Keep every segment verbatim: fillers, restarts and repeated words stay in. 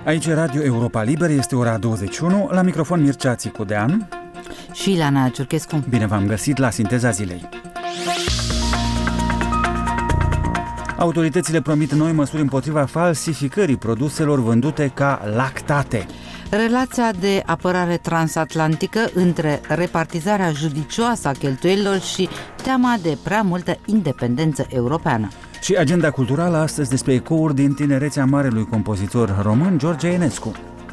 Aici Radio Europa Liber, este ora douăzeci și unu, la microfon Mircea Țicudean și Ilana Ciurchescu. Bine v-am găsit la Sinteza Zilei. Autoritățile promit noi măsuri împotriva falsificării produselor vândute ca lactate. Relația de apărare transatlantică între repartizarea judicioasă a cheltuielilor și teama de prea multă independență europeană. Și agenda culturală astăzi despre ecouri din tinerețea marelui compozitor român George Enescu.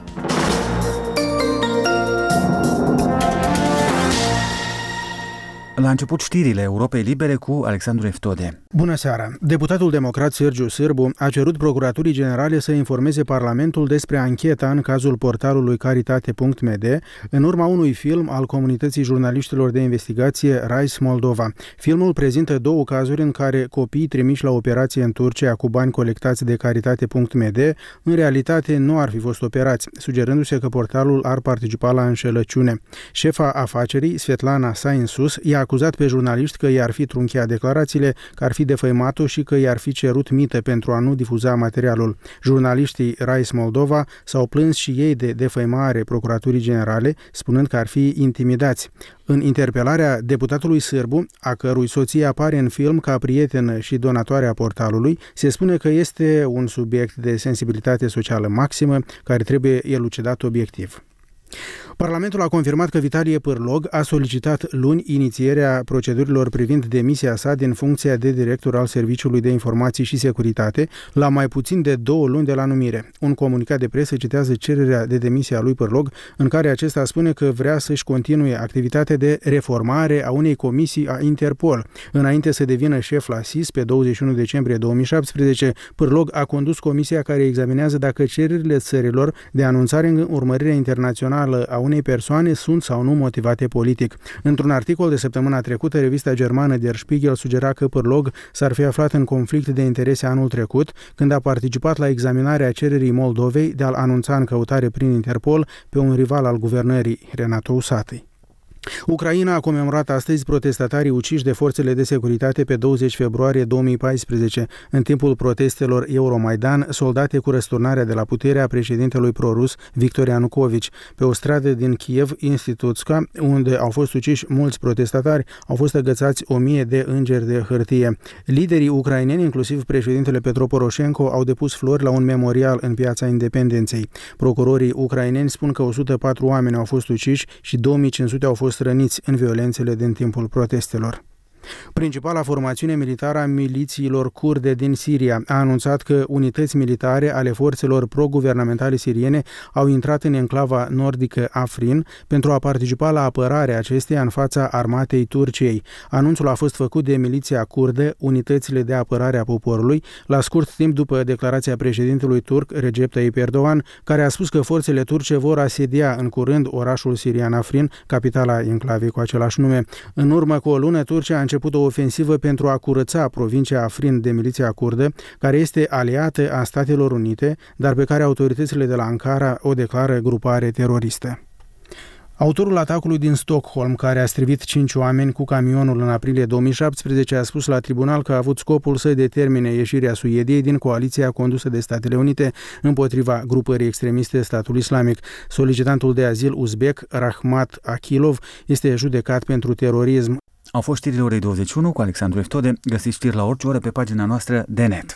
La început știrile Europei Libere cu Alexandru Eftode. Bună seara! Deputatul democrat Sergiu Sârbu a cerut Procuraturii Generale să informeze Parlamentul despre ancheta în cazul portalului caritate punct m d, în urma unui film al comunității jurnaliștilor de investigație Rise Moldova. Filmul prezintă două cazuri în care copiii trimiși la operație în Turcia cu bani colectați de caritate punct m d în realitate nu ar fi fost operați, sugerându-se că portalul ar participa la înșelăciune. Șefa afacerii, Svetlana Sainsus, i-a acuzat pe jurnaliști că i-ar fi trunchiat declarațiile, că ar fi defăimat-o și că i-ar fi cerut mită pentru a nu difuza materialul. Jurnaliștii Rise Moldova s-au plâns și ei de defăimare Procuraturii Generale, spunând că ar fi intimidați. În interpelarea deputatului Sârbu, a cărui soție apare în film ca prietenă și donatoare a portalului, se spune că este un subiect de sensibilitate socială maximă care trebuie elucidat obiectiv. Parlamentul a confirmat că Vitalie Pârlog a solicitat luni inițierea procedurilor privind demisia sa din funcția de director al Serviciului de Informații și Securitate la mai puțin de două luni de la numire. Un comunicat de presă citează cererea de demisie a lui Pârlog, în care acesta spune că vrea să-și continue activitatea de reformare a unei comisii a Interpol. Înainte să devină șef la S I S, pe douăzeci și unu decembrie două mii șaptesprezece, Pârlog a condus comisia care examinează dacă cererile țărilor de anunțare în urmărirea internațională a unei persoane sunt sau nu motivate politic. Într-un articol de săptămâna trecută, revista germană Der Spiegel sugera că Pârlog s-ar fi aflat în conflict de interese anul trecut, când a participat la examinarea cererii Moldovei de a-l anunța în căutare prin Interpol pe un rival al guvernării, Renato Usatăi. Ucraina a comemorat astăzi protestatarii uciși de forțele de securitate pe douăzeci februarie două mii paisprezece, în timpul protestelor Euromaidan, soldate cu răsturnarea de la putere a președintelui prorus Victor Ianucovici. Pe o stradă din Kiev, Institutska, unde au fost uciși mulți protestatari, au fost agățați o mie de îngeri de hârtie. Liderii ucraineni, inclusiv președintele Petro Poroșenko, au depus flori la un memorial în Piața Independenței. Procurorii ucraineni spun că o sută patru oameni au fost uciși și două mii cinci sute au fost răniți în violențele din timpul protestelor. Principala formațiune militară a milițiilor kurde din Siria a anunțat că unități militare ale forțelor pro-guvernamentale siriene au intrat în enclava nordică Afrin pentru a participa la apărarea acesteia în fața armatei Turciei. Anunțul a fost făcut de miliția kurdă, Unitățile de Apărare a Poporului, la scurt timp după declarația președintelui turc Recep Tayyip Erdogan, care a spus că forțele turce vor asedia în curând orașul sirian Afrin, capitala enclavei cu același nume. În urmă cu o lună, Turcia a început o ofensivă pentru a curăța provincia Afrin de miliția kurdă, care este aliată a Statelor Unite, dar pe care autoritățile de la Ankara o declară grupare teroristă. Autorul atacului din Stockholm, care a strivit cinci oameni cu camionul în aprilie două mii șaptesprezece, a spus la tribunal că a avut scopul să determine ieșirea Suediei din coaliția condusă de Statele Unite împotriva grupării extremiste Statul Islamic. Solicitantul de azil uzbek, Rahmat Akilov, este judecat pentru terorism. Au fost știrile orei douăzeci și unu cu Alexandru Eftode. Găsiți știri la orice oră pe pagina noastră de net.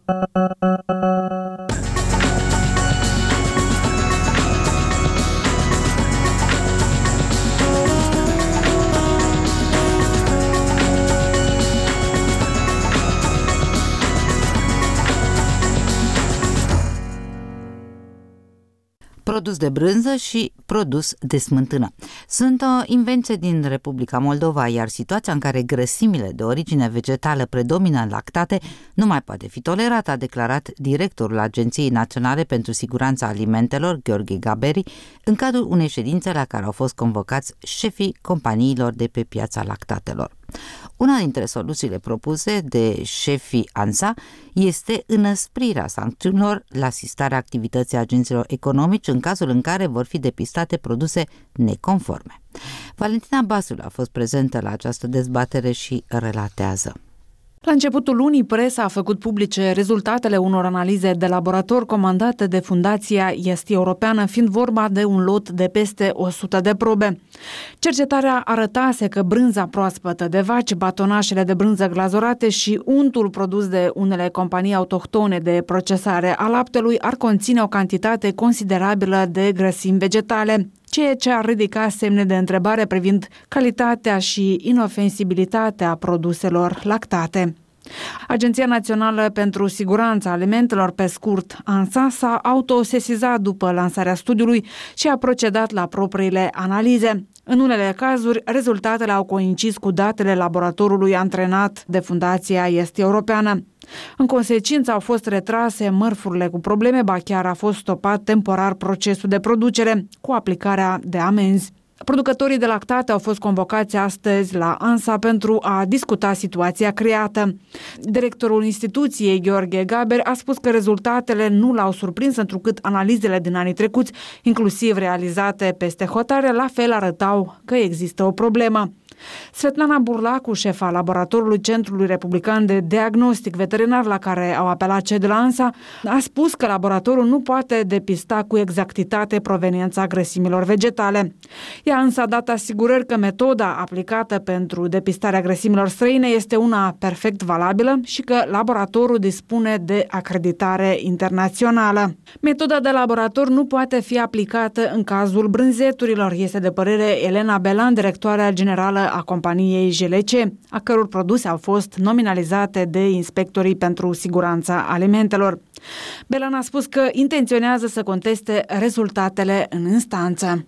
Produs de brânză și produs de smântână. Sunt o invenție din Republica Moldova, iar situația în care grăsimile de origine vegetală predomină în lactate nu mai poate fi tolerată, a declarat directorul Agenției Naționale pentru Siguranța Alimentelor, Gheorghe Gaberi, în cadrul unei ședințe la care au fost convocați șefii companiilor de pe piața lactatelor. Una dintre soluțiile propuse de șefii ANSA este înăsprirea sancțiunilor la asistarea activității agenților economici în cazul în care vor fi depistate produse neconforme. Valentina Basul a fost prezentă la această dezbatere și relatează. La începutul lunii, presa a făcut publice rezultatele unor analize de laborator comandate de Fundația Est Europeană, fiind vorba de un lot de peste o sută de probe. Cercetarea arătase că brânza proaspătă de vaci, batonașele de brânză glazurate și untul produs de unele companii autohtone de procesare a laptelui ar conține o cantitate considerabilă de grăsimi vegetale, ceea ce ar ridica semne de întrebare privind calitatea și inofensibilitatea produselor lactate. Agenția Națională pentru Siguranța Alimentelor, pe scurt ANSA, s-a autosesizat după lansarea studiului și a procedat la propriile analize. În unele cazuri, rezultatele au coincis cu datele laboratorului antrenat de Fundația Est Europeană. În consecință, au fost retrase mărfurile cu probleme, ba chiar a fost stopat temporar procesul de producere cu aplicarea de amenzi. Producătorii de lactate au fost convocați astăzi la ANSA pentru a discuta situația creată. Directorul instituției, Gheorghe Gaber, a spus că rezultatele nu l-au surprins, întrucât analizele din anii trecuți, inclusiv realizate peste hotare, la fel arătau că există o problemă. Svetlana Burlacu, șefa laboratorului Centrului Republican de Diagnostic Veterinar la care au apelat cei de la ANSA, a spus că laboratorul nu poate depista cu exactitate proveniența grăsimilor vegetale. Ea însă a dat asigurări că metoda aplicată pentru depistarea grăsimilor străine este una perfect valabilă și că laboratorul dispune de acreditare internațională. Metoda de laborator nu poate fi aplicată în cazul brânzeturilor, este de părere Elena Belan, directoarea generală a companiei G L C, a căror produse au fost nominalizate de inspectorii pentru siguranța alimentelor. Belan a spus că intenționează să conteste rezultatele în instanță.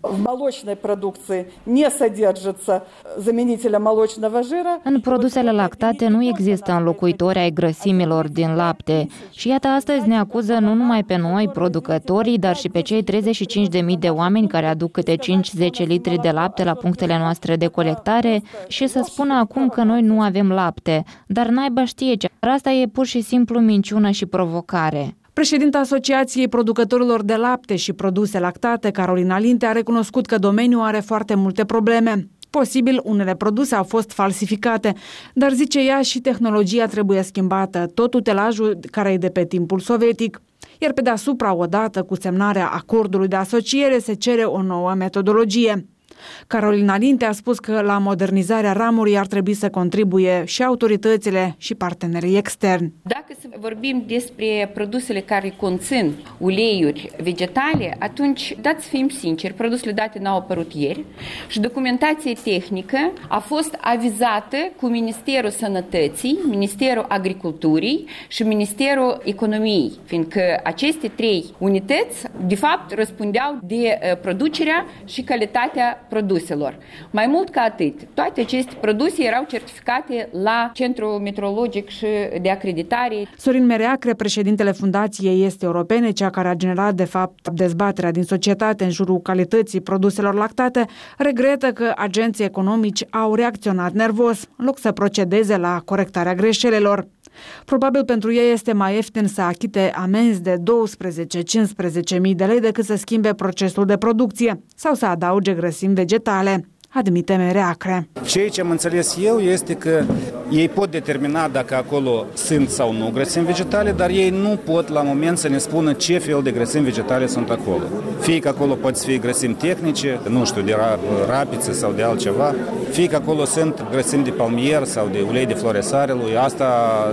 În produsele lactate nu există înlocuitori ai grăsimilor din lapte și iată astăzi ne acuză nu numai pe noi, producătorii, dar și pe cei treizeci și cinci de mii de oameni care aduc câte cinci zece litri de lapte la punctele noastre de colectare și să spună acum că noi nu avem lapte, dar naiba știe ce. Asta e pur și simplu minciună și provocare. Președinta Asociației Producătorilor de Lapte și Produse Lactate, Carolina Linte, a recunoscut că domeniul are foarte multe probleme. Posibil, unele produse au fost falsificate, dar, zice ea, și tehnologia trebuie schimbată, tot utilajul care e de pe timpul sovietic. Iar pe deasupra, odată cu semnarea acordului de asociere, se cere o nouă metodologie. Carolina Linte a spus că la modernizarea ramurii ar trebui să contribuie și autoritățile și partenerii externi. Dacă vorbim despre produsele care conțin uleiuri vegetale, atunci, dați să fim sinceri, produsele date n-au apărut ieri și documentația tehnică a fost avizată cu Ministerul Sănătății, Ministerul Agriculturii și Ministerul Economiei, fiindcă aceste trei unități, de fapt, răspundeau de producerea și calitatea produselor. Mai mult ca atât, toate aceste produse erau certificate la Centrul Metrologic și de Acreditare. Sorin Mereacre, președintele Fundației Est Europene, cea care a generat de fapt dezbaterea din societate în jurul calității produselor lactate, regretă că agenții economici au reacționat nervos, în loc să procedeze la corectarea greșelilor. Probabil pentru ei este mai ieftin să achite amenzi de douăsprezece-cincisprezece mii de lei decât să schimbe procesul de producție sau să adauge grăsimi vegetale, admite Mereacre. Ceea ce am înțeles eu este că ei pot determina dacă acolo sunt sau nu grăsimi vegetale, dar ei nu pot la moment să ne spună ce fel de grăsimi vegetale sunt acolo. Fie că acolo pot fi grăsimi tehnice, nu știu, de rapiță sau de altceva, fie că acolo sunt grăsimi de palmier sau de ulei de floarea soarelui. Asta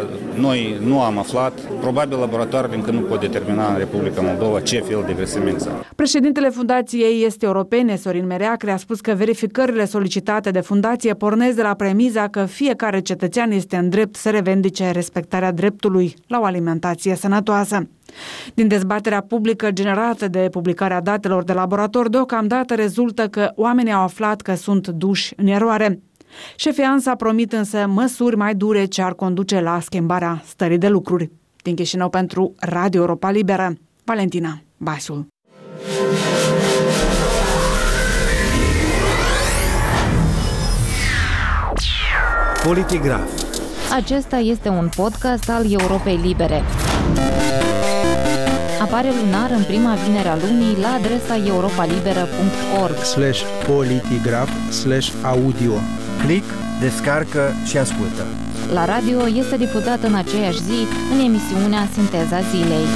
noi nu am aflat. Probabil laboratoarele încă nu pot determina în Republica Moldova ce fel de grăsimi exact. Președintele Fundației Est Europene, Sorin Mereacre, a spus că verificările solicitate de fundație pornesc de la premiza că fiecare cetățean este în drept să revendice respectarea dreptului la o alimentație sănătoasă. Din dezbaterea publică generată de publicarea datelor de laborator, deocamdată rezultă că oamenii au aflat că sunt duși în eroare. Șefii ANSA promit însă măsuri mai dure ce ar conduce la schimbarea stării de lucruri. Din Chișinău pentru Radio Europa Liberă, Valentina Basul. Politigraf. Acesta este un podcast al Europei Libere. Apare lunar în prima vinere a lunii la adresa europalibera punct org slash politigraf slash audio. Click, descarcă și ascultă. la radio este difuzată în aceeași zi în emisiunea Sinteza Zilei.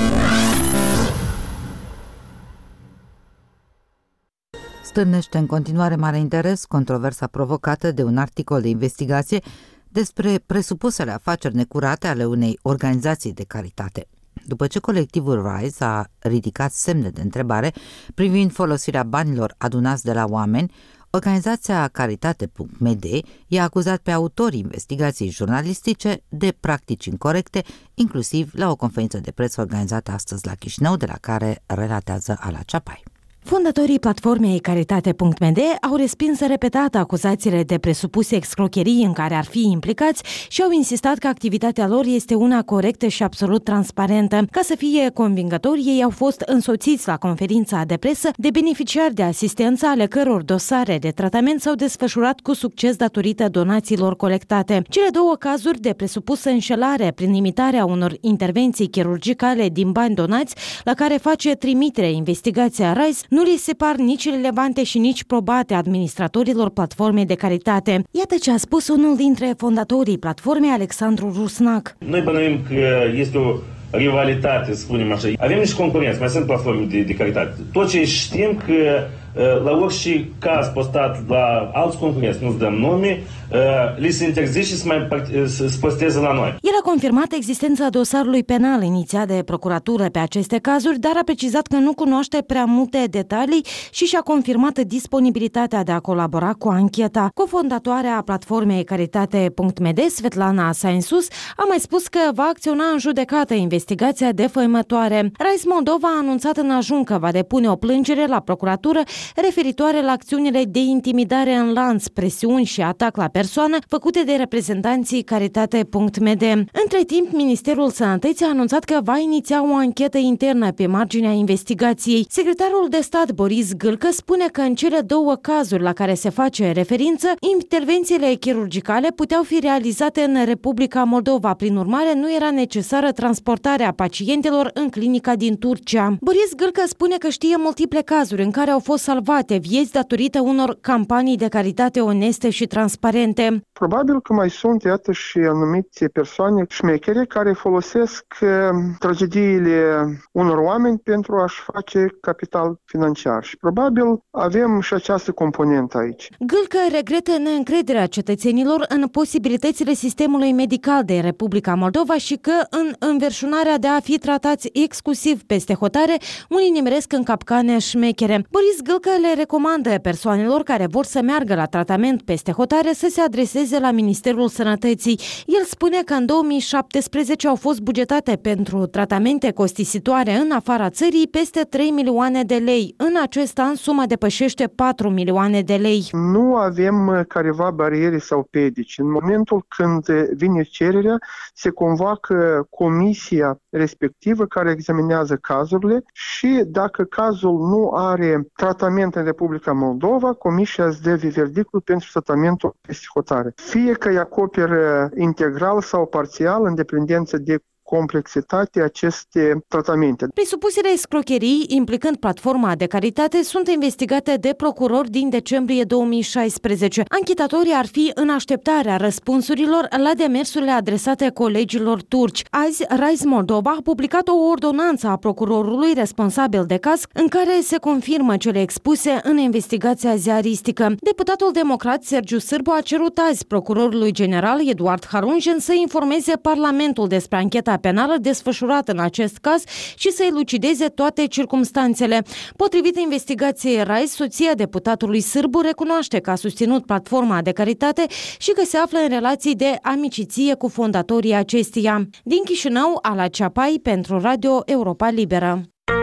Stârnește în continuare mare interes controversa provocată de un articol de investigație despre presupusele afaceri necurate ale unei organizații de caritate. După ce colectivul RISE a ridicat semne de întrebare privind folosirea banilor adunați de la oameni, organizația Caritate punct m d i-a acuzat pe autorii investigației jurnalistice de practici incorecte, inclusiv la o conferință de presă organizată astăzi la Chișinău, de la care relatează Ala Ceapai. Fondatorii platformei Caritate punct m d au respins repetat acuzațiile de presupuse excrocherii în care ar fi implicați și au insistat că activitatea lor este una corectă și absolut transparentă. Ca să fie convingători, ei au fost însoțiți la conferința de presă de beneficiari de asistență ale căror dosare de tratament s-au desfășurat cu succes datorită donațiilor colectate. Cele două cazuri de presupusă înșelare prin imitarea unor intervenții chirurgicale din bani donați, la care face trimitere investigația RISE, nu li se par nici relevante și nici probate administratorilor platformei de caritate. Iată ce a spus unul dintre fondatorii platformei, Alexandru Rusnac. Noi bănuim că este o rivalitate, să spunem așa. Avem niște concurenți, mai sunt platforme de, de caritate. Tot ce știm că la orice caz postat la alți concurenți, nu-ți dăm nume, li se interzice să mai să posteze la noi. El a confirmat existența dosarului penal inițiat de procuratură pe aceste cazuri, dar a precizat că nu cunoaște prea multe detalii și și-a confirmat disponibilitatea de a colabora cu ancheta. Cofondatoarea platformei Caritate punct m d, Svetlana Sainsus, a mai spus că va acționa în judecată investigația defăimătoare. RISE Moldova a anunțat în ajun că va depune o plângere la procuratură referitoare la acțiunile de intimidare în lanț, presiuni și atac la persoană făcute de reprezentanții Caritate punct m d. Între timp, Ministerul Sănătății a anunțat că va iniția o anchetă internă pe marginea investigației. Secretarul de stat Boris Gâlcă spune că în cele două cazuri la care se face referință, intervențiile chirurgicale puteau fi realizate în Republica Moldova. Prin urmare, nu era necesară transportarea pacientelor în clinica din Turcia. Boris Gâlcă spune că știe multiple cazuri în care au fost salvate vieți datorită unor campanii de caritate oneste și transparente. Probabil că mai sunt, iată, și anumite persoane șmechere care folosesc uh, tragediile unor oameni pentru a-și face capital financiar. Și probabil avem și această componentă aici. Gâlcă regretă neîncrederea cetățenilor în posibilitățile sistemului medical de Republica Moldova și că în înverșunarea de a fi tratați exclusiv peste hotare, unii nimeresc în capcane șmechere. Boris Gâlcă le recomandă persoanelor care vor să meargă la tratament peste hotare să se adreseze la Ministerul Sănătății. El spune că în două mii șaptesprezece au fost bugetate pentru tratamente costisitoare în afara țării peste trei milioane de lei. În acest an suma depășește patru milioane de lei. Nu avem careva bariere sau piedici. În momentul când vine cererea, se convoacă comisia respectivă care examinează cazurile și dacă cazul nu are tratament în Republica Moldova, comisia îți dă verdictul pentru tratamentul peste hotare. Fie că îi acoperă integral sau parțial, în dependență de complexitatea aceste tratamente. Presupusele escrocherii implicând platforma de caritate sunt investigate de procurori din decembrie două mii șaisprezece. Anchetatorii ar fi în așteptarea răspunsurilor la demersurile adresate colegilor turci. Azi, RISE Moldova a publicat o ordonanță a procurorului responsabil de caz în care se confirmă cele expuse în investigația ziaristică. Deputatul democrat Sergiu Sârbu a cerut azi procurorului general Eduard Harunjen să informeze Parlamentul despre ancheta penală desfășurată în acest caz și să elucideze toate circumstanțele. Potrivit investigației RISE, soția deputatului Sârbu recunoaște că a susținut platforma de caritate și că se află în relații de amiciție cu fondatorii acesteia. Din Chișinău, Ala Ceapai pentru Radio Europa Liberă.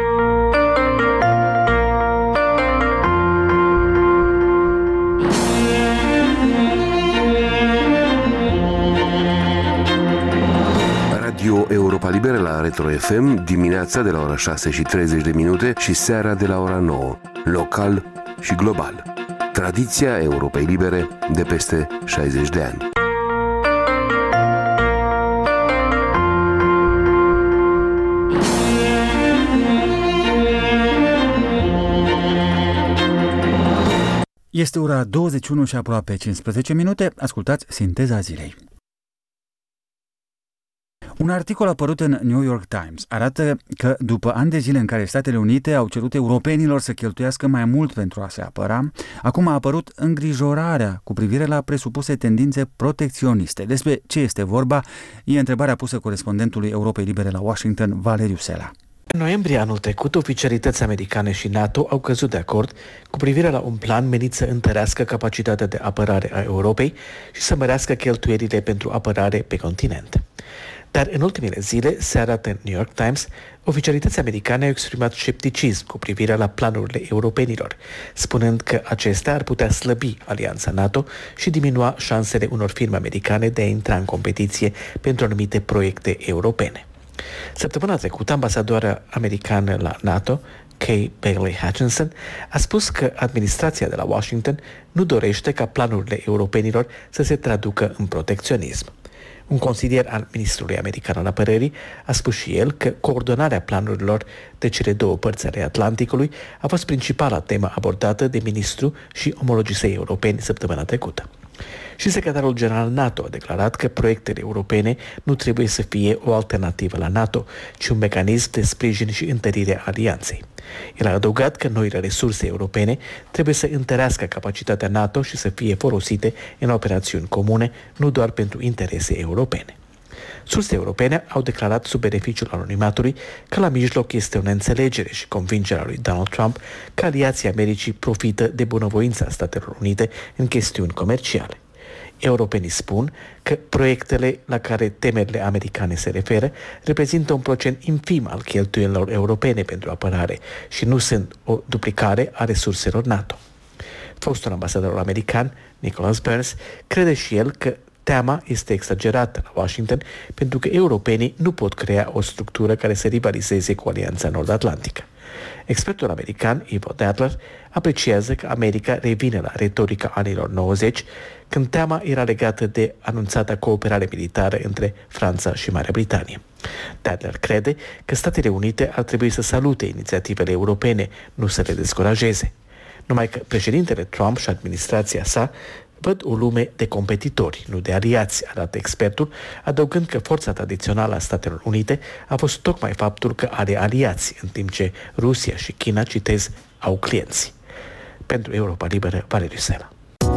Radio Europa Liberă la Retro F M, dimineața de la ora șase și treizeci de minute și seara de la ora nouă, local și global. Tradiția Europei Libere de peste șaizeci de ani. Este ora douăzeci și unu și aproape cincisprezece minute. Ascultați Sinteza Zilei. Un articol apărut în New York Times arată că după ani de zile în care Statele Unite au cerut europenilor să cheltuiască mai mult pentru a se apăra, acum a apărut îngrijorarea cu privire la presupuse tendințe protecționiste. Despre ce este vorba e întrebarea pusă corespondentului Europei Libere la Washington, Valeriu Sela. În noiembrie anul trecut, oficialități americane și NATO au căzut de acord cu privire la un plan menit să întărească capacitatea de apărare a Europei și să mărească cheltuielile pentru apărare pe continent. Dar în ultimele zile, se arată în New York Times, oficialități americane au exprimat scepticism cu privire la planurile europenilor, spunând că acestea ar putea slăbi alianța NATO și diminua șansele unor firme americane de a intra în competiție pentru anumite proiecte europene. Săptămâna trecută, ambasadoarea americană la NATO, Kay Bailey Hutchinson, a spus că administrația de la Washington nu dorește ca planurile europenilor să se traducă în protecționism. Un consilier al ministrului american al apărării a spus și el că coordonarea planurilor de cele două părți ale Atlanticului a fost principala temă abordată de ministru și omologii săi europeni săptămâna trecută. Și secretarul general NATO a declarat că proiectele europene nu trebuie să fie o alternativă la NATO, ci un mecanism de sprijin și întărire a alianței. El a adăugat că noile resurse europene trebuie să întărească capacitatea NATO și să fie folosite în operațiuni comune, nu doar pentru interese europene. Surse europene au declarat sub beneficiul anonimatului că la mijloc este o neînțelegere și convingerea lui Donald Trump că aliații Americii profită de bunăvoința Statelor Unite în chestiuni comerciale. Europenii spun că proiectele la care temerile americane se referă reprezintă un procent infim al cheltuielilor europene pentru apărare și nu sunt o duplicare a resurselor NATO. Fostul ambasador american, Nicholas Burns, crede și el că teama este exagerată la Washington pentru că europenii nu pot crea o structură care să rivalizeze cu Alianța Nord-Atlantică. Expertul american Ivo Dadler apreciază că America revine la retorica anilor nouăzeci, când teama era legată de anunțata cooperare militară între Franța și Marea Britanie. Dadler crede că Statele Unite ar trebui să salute inițiativele europene, nu să le descurajeze. Numai că președintele Trump și administrația sa văd o lume de competitori, nu de aliați, arată expertul, adăugând că forța tradițională a Statelor Unite a fost tocmai faptul că are aliați, în timp ce Rusia și China, citez, au clienți. Pentru Europa Liberă, Valeriu Sela.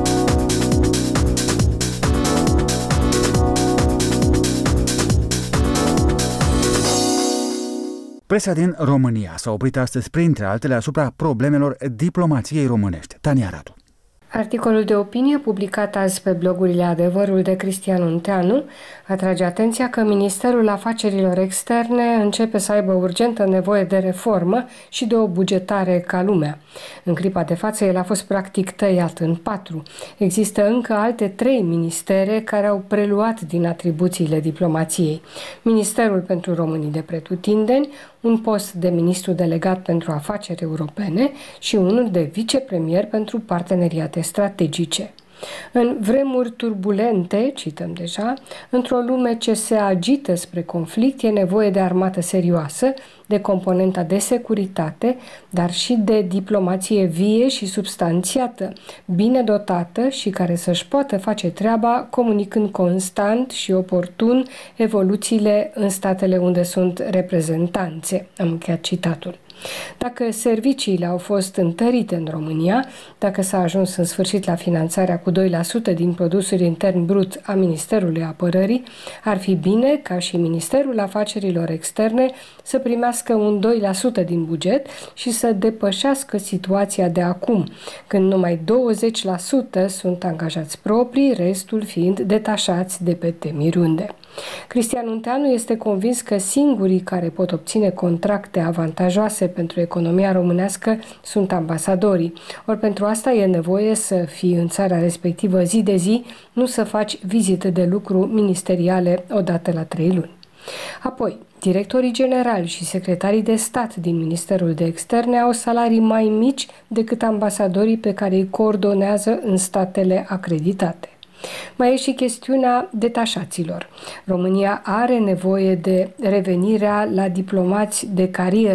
Presa din România s-a oprit astăzi, printre altele, asupra problemelor diplomației românești. Tania Radu. Articolul de opinie publicat azi pe blogurile Adevărul de Cristian Unteanu atrage atenția că Ministerul Afacerilor Externe începe să aibă urgentă nevoie de reformă și de o bugetare ca lumea. În clipa de față, el a fost practic tăiat în patru. Există încă alte trei ministere care au preluat din atribuțiile diplomației. Ministerul pentru Românii de Pretutindeni, un post de ministru delegat pentru afaceri europene și unul de vicepremier pentru parteneriate strategice. În vremuri turbulente, cităm deja, într-o lume ce se agită spre conflict, e nevoie de armată serioasă, de componenta de securitate, dar și de diplomație vie și substanțiată, bine dotată și care să-și poată face treaba comunicând constant și oportun evoluțiile în statele unde sunt reprezentanțe. Am încheiat citatul. Dacă serviciile au fost întărite în România, dacă s-a ajuns în sfârșit la finanțarea cu doi la sută din produsul intern brut a Ministerului Apărării, ar fi bine ca și Ministerul Afacerilor Externe să primească un doi la sută din buget și să depășească situația de acum, când numai douăzeci la sută sunt angajați proprii, restul fiind detașați de pe temirunde. Cristian Unteanu este convins că singurii care pot obține contracte avantajoase pentru economia românească sunt ambasadorii. Ori pentru asta e nevoie să fii în țara respectivă zi de zi, nu să faci vizite de lucru ministeriale odată la trei luni. Apoi, directorii generali și secretarii de stat din Ministerul de Externe au salarii mai mici decât ambasadorii pe care îi coordonează în statele acreditate. Mai e și chestiunea detașaților. România are nevoie de revenirea la diplomați de carieră,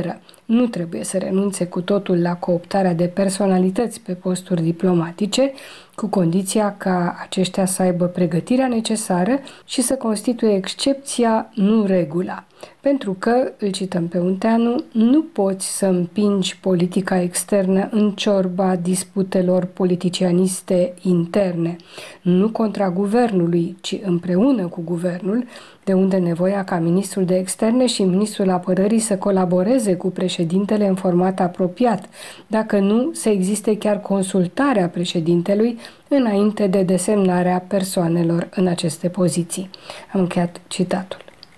nu trebuie să renunțe cu totul la cooptarea de personalități pe posturi diplomatice, cu condiția ca aceștia să aibă pregătirea necesară și să constituie excepția, nu regula. Pentru că, îl cităm pe Unteanu, nu poți să împingi politica externă în ciorba disputelor politicianiste interne, nu contra guvernului, ci împreună cu guvernul, de unde nevoia ca ministrul de externe și ministrul apărării să colaboreze cu președintele în format apropiat, dacă nu să existe chiar consultarea președintelui înainte de desemnarea persoanelor în aceste poziții. Am încheiat citatul.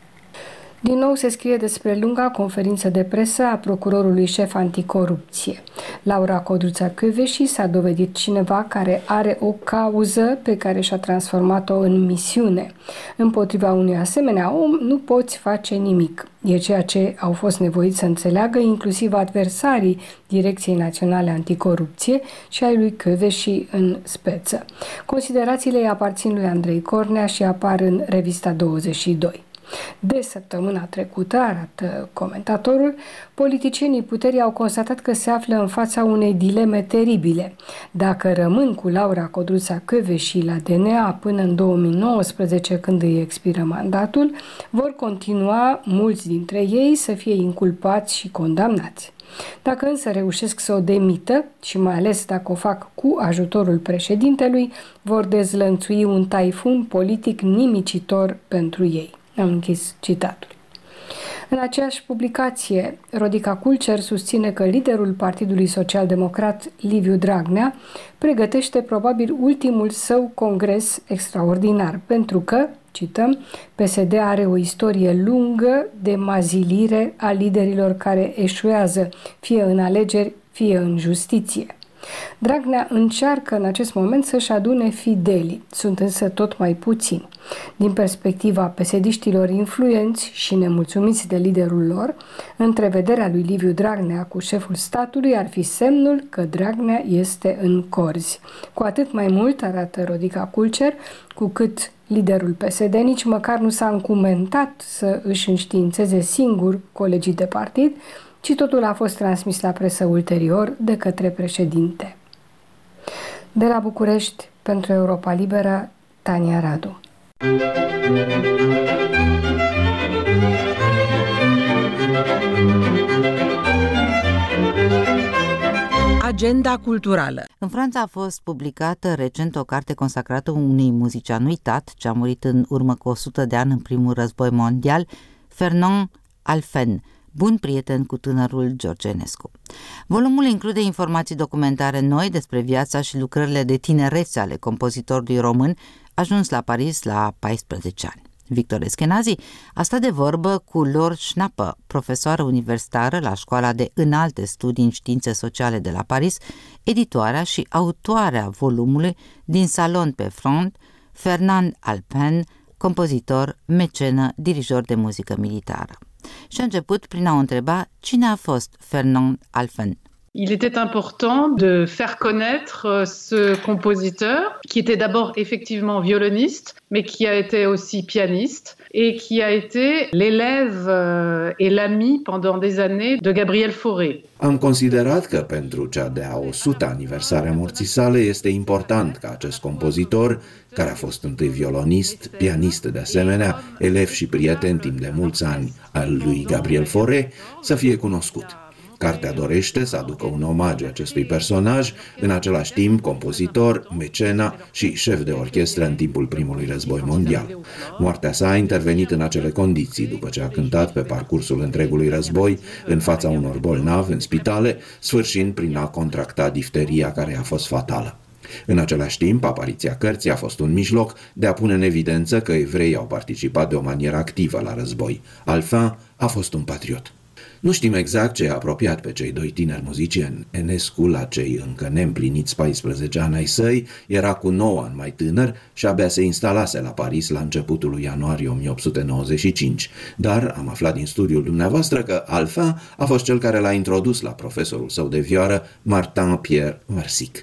Din nou se scrie despre lunga conferință de presă a procurorului șef anticorupție. Laura Codruța-Kövesi s-a dovedit cineva care are o cauză pe care și-a transformat-o în misiune. Împotriva unui asemenea om nu poți face nimic. E ceea ce au fost nevoiți să înțeleagă inclusiv adversarii Direcției Naționale Anticorupție și ai lui Kövesi în speță. Considerațiile îi aparțin lui Andrei Cornea și apar în Revista douăzeci și doi. De săptămâna trecută, arată comentatorul, politicienii puterii au constatat că se află în fața unei dileme teribile. Dacă rămân cu Laura Codruța-Kövesi la D N A până în două mii nouăsprezece, când îi expiră mandatul, vor continua mulți dintre ei să fie inculpați și condamnați. Dacă însă reușesc să o demită, și mai ales dacă o fac cu ajutorul președintelui, vor dezlănțui un taifun politic nimicitor pentru ei. Am închis citatul. În aceeași publicație, Rodica Kulcer susține că liderul Partidului Social-Democrat, Liviu Dragnea, pregătește probabil ultimul său congres extraordinar, pentru că, cităm, P S D are o istorie lungă de mazilire a liderilor care eșuează, fie în alegeri, fie în justiție. Dragnea încearcă în acest moment să-și adune fidelii, sunt însă tot mai puțini. Din perspectiva pesediștilor influenți și nemulțumiți de liderul lor, întrevederea lui Liviu Dragnea cu șeful statului ar fi semnul că Dragnea este în corzi. Cu atât mai mult, arată Rodica Kulcer, cu cât liderul P S D nici măcar nu s-a încumentat să își înștiințeze singur colegii de partid, ci totul a fost transmis la presă ulterior de către președinte. De la București, pentru Europa Liberă, Tania Radu. Agenda culturală. În Franța a fost publicată recent o carte consacrată unui muzician uitat, ce a murit în urmă cu o sută de ani în primul război mondial, Fernand Alphen, bun prieten cu tânărul George Enescu. Volumul include informații documentare noi despre viața și lucrările de tinerețe ale compozitorului român, ajuns la Paris la paisprezece ani. Victor Eschenazi a stat de vorbă cu Laure Schnapper, profesoară universitară la Școala de Înalte Studii în Științe Sociale de la Paris, editoarea și autoarea volumului Din salon pe front, Fernand Alphen, compozitor, mecenă, dirijor de muzică militară. Și a început prin a o întreba cine a fost Fernand Alphen. Il était important de faire connaître ce compositeur qui était d'abord effectivement violoniste, mais qui a été aussi pianiste et qui a été l'élève et l'ami pendant des années de Gabriel Fauré. Am considerat că pentru cea de-a o sută aniversare a morții sale este important ca acest compozitor, care a fost întâi violonist, pianist de asemenea, elev și prieten timp de mulți ani al lui Gabriel Fauré, să fie cunoscut. Cartea dorește să aducă un omagiu acestui personaj, în același timp compozitor, mecena și șef de orchestră în timpul primului război mondial. Moartea sa a intervenit în acele condiții, după ce a cântat pe parcursul întregului război, în fața unor bolnavi în spitale, sfârșind prin a contracta difteria care a fost fatală. În același timp, apariția cărții a fost un mijloc de a pune în evidență că evreii au participat de o manieră activă la război. Alphen a fost un patriot. Nu știm exact ce a apropiat pe cei doi tineri muzicieni. Enescu, la cei încă neîmpliniți paisprezece ani ai săi, era cu nouă ani mai tânăr și abia se instalase la Paris la începutul lui ianuarie o mie opt sute nouăzeci și cinci. Dar am aflat din studiul dumneavoastră că Alphen a fost cel care l-a introdus la profesorul său de vioară, Martin Pierre Marsic.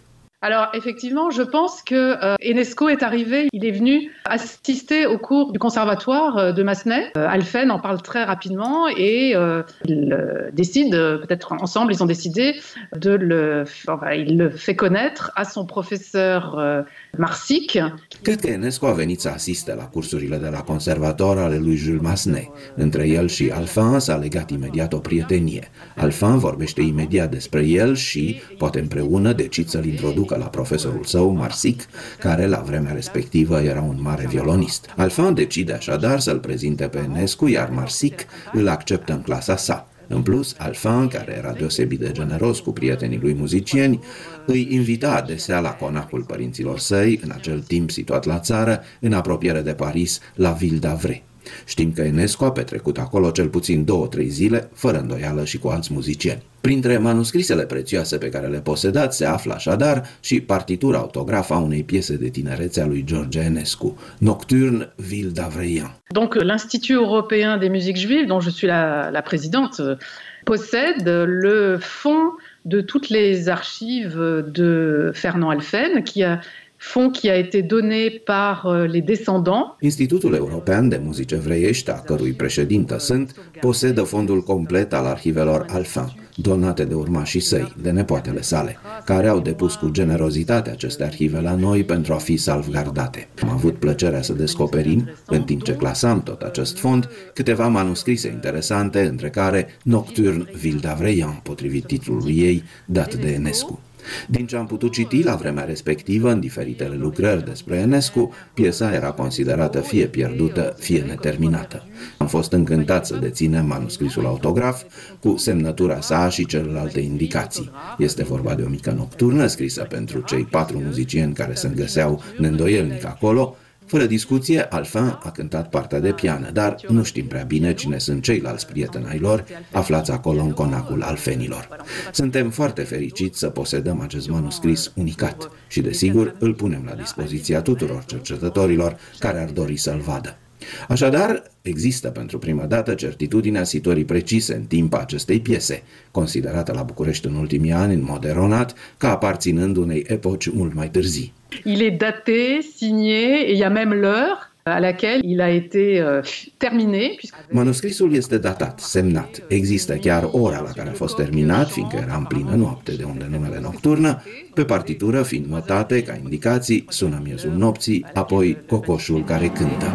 Alors effectivement, je pense que euh, Enesco est arrivé, il est venu assister au cours du conservatoire de Massenet. Euh, Alphen en parle très rapidement et euh, il euh, décide, euh, peut-être ensemble, ils ont décidé de le, enfin, il le fait connaître à son professeur euh, Marsic. Cred că Enesco a venit să asiste la cursurile de la conservator ale lui Jules Massenet. Între el și Alphen s-a legat imediat o prietenie. Alphen vorbește imediat despre el și, poate împreună, decid să-l introducă la profesorul său, Marsic, care la vremea respectivă era un mare violonist. Alphen decide așadar să-l prezinte pe Enescu, iar Marsic îl acceptă în clasa sa. În plus, Alphen, care era deosebit de generos cu prietenii lui muzicieni, îi invita adesea la conacul părinților săi, în acel timp situat la țară, în apropiere de Paris, la Ville d'Avray. Știm că Enescu a petrecut acolo cel puțin două-trei zile, fără îndoială și cu alți muzicieni. Printre manuscrisele prețioase pe care le posedați se află așadar și partitura autografă a unei piese de tinerețe a lui George Enescu, Nocturne, Ville d'Avray. Donc l'Institut européen des musiques juives, dont je suis la, la présidente, possède le fond de toutes les archives de Fernand Alphen, qui a fond qui a été donné par les descendants. Institutul European de Muzici Evreiești, a cărui președintă sunt, posedă fondul complet al arhivelor Alphen, donate de urmașii săi, de nepoatele sale, care au depus cu generozitate aceste arhive la noi pentru a fi salvgardate. Am avut plăcerea să descoperim, în timp ce clasam tot acest fond, câteva manuscrise interesante, între care Nocturne, Ville d'Avray, potrivit titlului ei, dat de Enescu. Din ce am putut citi la vremea respectivă în diferitele lucrări despre Enescu, piesa era considerată fie pierdută, fie neterminată. Am fost încântat să deținem manuscrisul autograf cu semnătura sa și celelalte indicații. Este vorba de o mică nocturnă scrisă pentru cei patru muzicieni care se găseau neîndoielnic acolo. Fără discuție, Alphen a cântat partea de piană, dar nu știm prea bine cine sunt ceilalți prieteni ai lor aflați acolo în conacul alfenilor. Suntem foarte fericiți să posedăm acest manuscris unicat și, desigur, îl punem la dispoziția tuturor cercetătorilor care ar dori să-l vadă. Așadar, există pentru prima dată certitudinea situării precise în timp a acestei piese, considerată la București în ultimii ani, în mod eronat, ca aparținând unei epoci mult mai târzii. Il est daté, signé, et il y a même l'heure à laquelle il a été euh, terminé. Manuscrisul este datat, semnat. Există chiar ora la care a fost terminat, fiindcă era în plină noapte, de unde numele Nocturnă, pe partitură fiind notate ca indicații, sună miezul nopții, apoi cocoșul care cântă.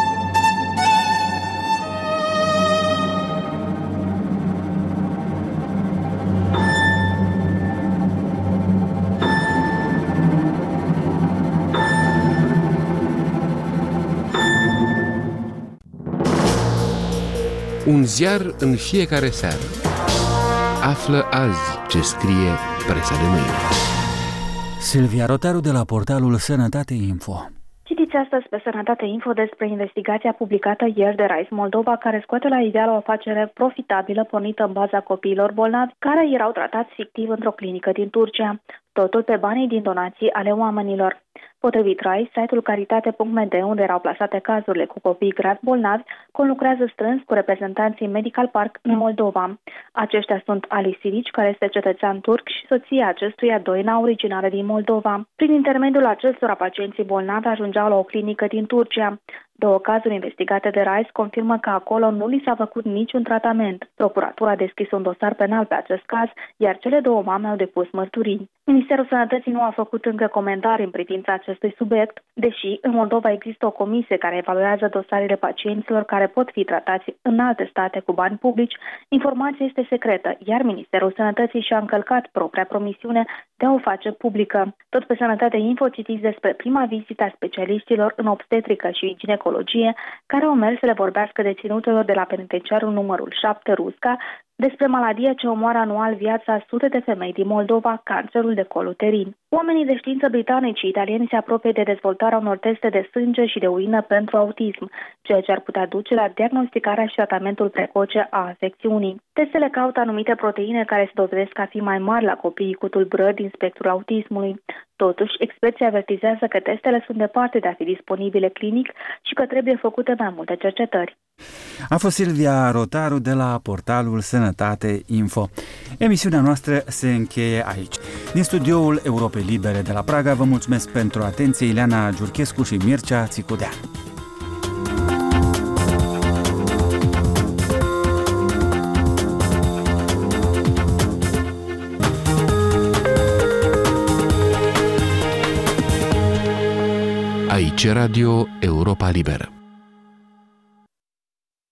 Un ziar în fiecare seară. Află azi ce scrie presa de mâine. Silvia Rotaru de la portalul Sănătate Info. Citiți astăzi pe Sănătate Info despre investigația publicată ieri de RISE Moldova, care scoate la iveală o afacere profitabilă pornită în baza copiilor bolnavi care erau tratați fictiv într-o clinică din Turcia, totul pe banii din donații ale oamenilor. Potrivit RISE, site-ul caritate punct m d, unde erau plasate cazurile cu copii grav bolnavi, conlucrează strâns cu reprezentanții Medical Park în Moldova. Aceștia sunt Ali Silici, care este cetățean turc, și soția acestuia, Doina, originară din Moldova. Prin intermediul acestora, pacienții bolnavi ajungeau la o clinică din Turcia. Două cazuri investigate de RISE confirmă că acolo nu li s-a făcut niciun tratament. Procuratura a deschis un dosar penal pe acest caz, iar cele două mame au depus mărturii. Ministerul Sănătății nu a făcut încă comentarii în privința acestui subiect, deși în Moldova există o comisie care evaluează dosarele pacienților care pot fi tratați în alte state cu bani publici. Informația este secretă, iar Ministerul Sănătății și-a încălcat propria promisiune de a o face publică. Tot pe Sănătate Info citiți despre prima vizită a specialiștilor în obstetrică și ginecologie, care au mers să le vorbească deținutelor de la penitenciarul numărul șapte Rusca despre maladia ce omoară anual viața a sute de femei din Moldova, cancerul de col uterin. Oamenii de știință britanici și italieni se apropie de dezvoltarea unor teste de sânge și de urină pentru autism, ceea ce ar putea duce la diagnosticarea și tratamentul precoce a afecțiunii. Testele caută anumite proteine care se dovedesc a fi mai mari la copiii cu tulburări din spectrul autismului. Totuși, experții avertizează că testele sunt departe de a fi disponibile clinic și că trebuie făcute mai multe cercetări. A fost Silvia Rotaru de la portalul Sănătate Info. Emisiunea noastră se încheie aici. Din studioul Europei Libere de la Praga vă mulțumesc pentru atenție, Ileana Giurchescu și Mircea Țicudea. Aici Radio Europa Liberă.